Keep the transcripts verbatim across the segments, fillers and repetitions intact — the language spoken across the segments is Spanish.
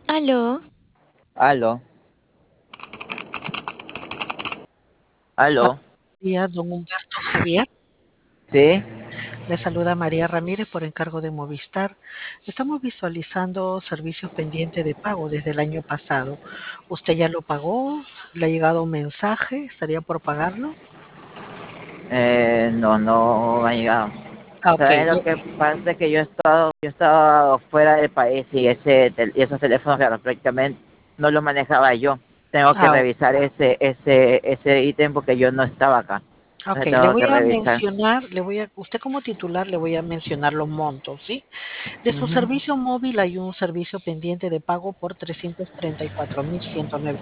Aló, Aló, Buenos aló, días, don Humberto Javier. ¿sí? Le saluda María Ramírez por encargo de Movistar. Estamos visualizando servicios pendientes de pago desde el año pasado. ¿Usted ya lo pagó? ¿Le ha llegado un mensaje? ¿Estaría por pagarlo? Eh, no, no me ha llegado. Ah, ok. ¿Sabes lo le- que pasa? Es que yo he estado, yo he estado fuera del país y ese, tel- y esos teléfonos, claro, prácticamente no los manejaba yo. Tengo que ah, o- revisar ese, ese, ese ítem porque yo no estaba acá. ok, Entonces le tengo voy que a revisar. mencionar, le voy a, usted como titular le voy a mencionar los montos, ¿sí? De su Ujú. servicio móvil hay un servicio pendiente de pago por trescientos treinta y cuatro mil ciento nueve.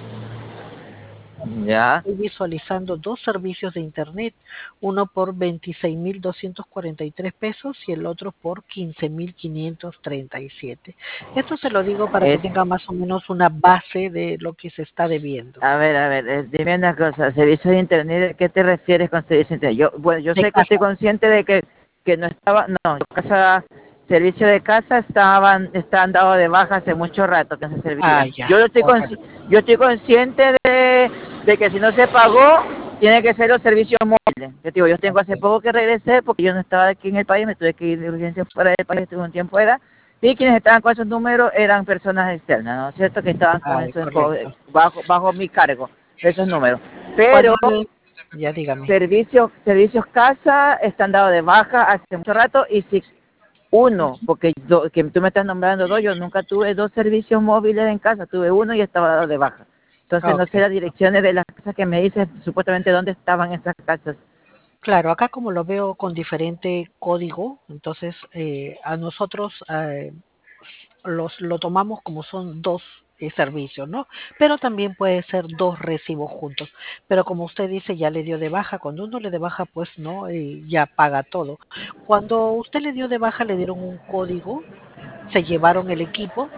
Ya, Estoy visualizando dos servicios de internet, uno por veintiséis mil doscientos cuarenta y tres pesos y el otro por quince mil quinientos treinta y siete. Esto se lo digo para que es, tenga más o menos una base de lo que se está debiendo. a ver, a ver, eh, dime una cosa, servicio de internet, ¿a qué te refieres con servicio de internet? Yo, bueno, yo De sé que estoy casa. consciente de que, que no estaba, no, casa, servicio de casa estaban, estaban dados de baja hace mucho rato que no se Ah, servía. ya. Yo lo estoy Correcto. consci- yo estoy consciente de, de que si no se pagó, tiene que ser los servicios móviles. Yo digo, yo tengo hace Ok. poco que regresé porque yo no estaba aquí en el país, me tuve que ir de urgencia fuera del país, estuve un tiempo fuera. Y quienes estaban con esos números eran personas externas, ¿no es cierto? Que estaban con Ah, esos, correcto. bajo, bajo mi cargo, esos números. Cuando Pero le... Ya dígame. servicios, servicios casa están dados de baja hace mucho rato y si uno, porque do, que tú me estás nombrando dos, yo nunca tuve dos servicios móviles en casa, tuve uno y estaba dado de baja. Entonces no Ok. sé las direcciones de las casas que me dices, supuestamente dónde estaban esas casas. Claro, acá como lo veo con diferente código, entonces eh, a nosotros eh, los, lo tomamos como son dos eh, servicios, ¿no? Pero también puede ser dos recibos juntos. Pero como usted dice, ya le dio de baja. Cuando uno le de baja, pues no, eh, ya paga todo. Cuando usted le dio de baja, le dieron un código, se llevaron el equipo.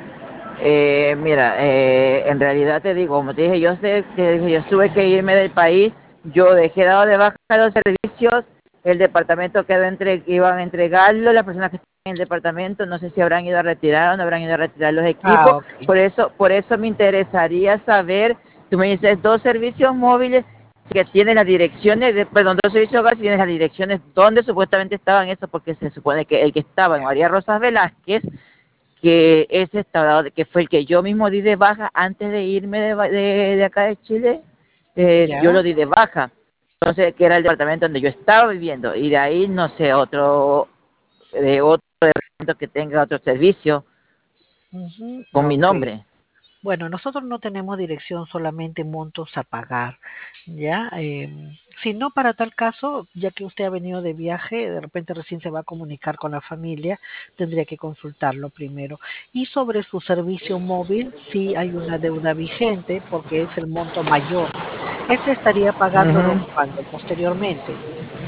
Eh, mira, eh, en realidad te digo, como te dije, yo sé que yo tuve que irme del país, yo dejé dado de baja los servicios, el departamento quedó entre, iban a entregarlo, las personas que están en el departamento, no sé si habrán ido a retirar o no habrán ido a retirar los Ah, equipos, ok. por eso, por eso me interesaría saber, tú me dices dos servicios móviles que tienen las direcciones, de, perdón, dos servicios hogares y tienes las direcciones donde supuestamente estaban esos, porque se supone que el que estaba en María Rosas Velázquez, que ese estado, que fue el que yo mismo di de baja antes de irme de, de, de acá de Chile, eh, yo Ya. lo di de baja. Entonces, que era el departamento donde yo estaba viviendo, y de ahí, no sé, otro, de otro departamento que tenga otro servicio Ujú, con mi ok. nombre. Bueno, nosotros no tenemos dirección, solamente montos a pagar, ¿ya? Em, si no, para tal caso, ya que usted ha venido de viaje, de repente recién se va a comunicar con la familia, tendría que consultarlo primero. Y sobre su servicio móvil, sí hay una deuda vigente porque es el monto mayor. Este estaría pagándolo Ujú. cuando posteriormente.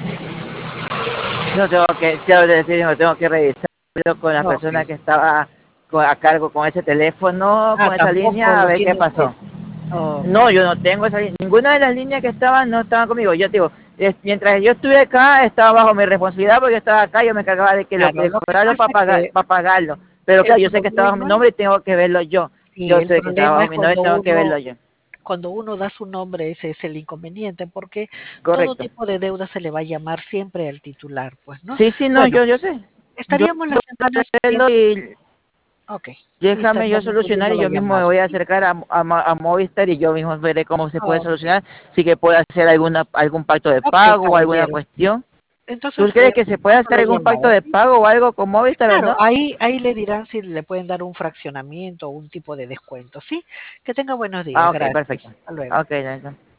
No tengo que, claro, decir, no tengo que revisarlo con la Ok. persona que estaba con- a cargo con ese teléfono, Ah, con esa tampoco línea, a lo ver qué tiene usted. pasó. Ok. No, yo no tengo esa línea. Ninguna de las líneas que estaban no estaban conmigo. Yo te digo, es- mientras yo estuve acá, estaba bajo mi responsabilidad porque yo estaba acá, yo me encargaba de que lo, Claro, de lo que cobrarlo pasa para es pagar, que para pagarlo. Pero el claro, yo sé que estaba bajo mi problema, nombre y tengo que verlo yo. y Yo el sé que estaba problema bajo es mi nombre y cuando tengo que verlo uno yo. cuando uno da su nombre, ese es el inconveniente, porque todo Correcto. tipo de deuda se le va a llamar siempre al titular, pues, ¿no? Sí, sí, no, Bueno, yo, yo sé. Yo estaríamos la tengo semana que verlo siguiente. y Ok, y déjame yo estaríamos solucionar volviendo y la yo mismo me llamada. voy a Sí, acercar a, a, a Movistar y yo mismo veré cómo se puede ok, solucionar, si que puedo hacer alguna, algún pacto de ok, pago o alguna caballero. cuestión. ¿Tú Entonces, crees eh, que se puede paso hacer la algún pacto llamada, de ¿sí? pago o algo con Movistar o Claro, no? ahí, ahí le dirán si le pueden dar un fraccionamiento o un tipo de descuento, ¿sí? Que tenga buenos días, Ah, ok, gracias. perfecto. Hasta luego. Ok, ya, ya.